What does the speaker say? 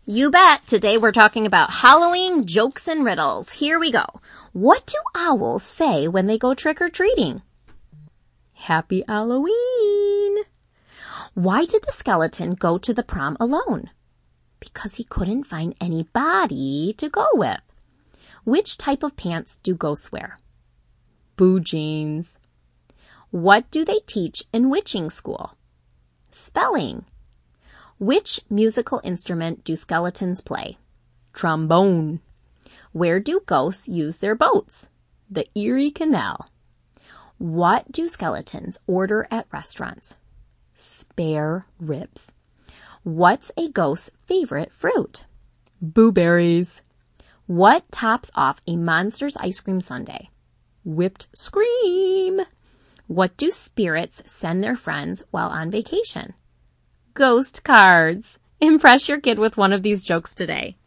You bet. Today we're talking about Halloween jokes and riddles. Here we go. What do owls say when they go trick-or-treating? Happy Halloween. Why did the skeleton go to the prom alone? Because he couldn't find anybody to go with. Which type of pants do ghosts wear? Boo jeans. What do they teach in witching school? Spelling. Which musical instrument do skeletons play? Trombone. Where do ghosts use their boats? The Erie Canal. What do skeletons order at restaurants? Spare ribs. What's a ghost's favorite fruit? Blueberries. What tops off a monster's ice cream sundae? Whipped cream. What do spirits send their friends while on vacation? Ghost cards. Impress your kid with one of these jokes today.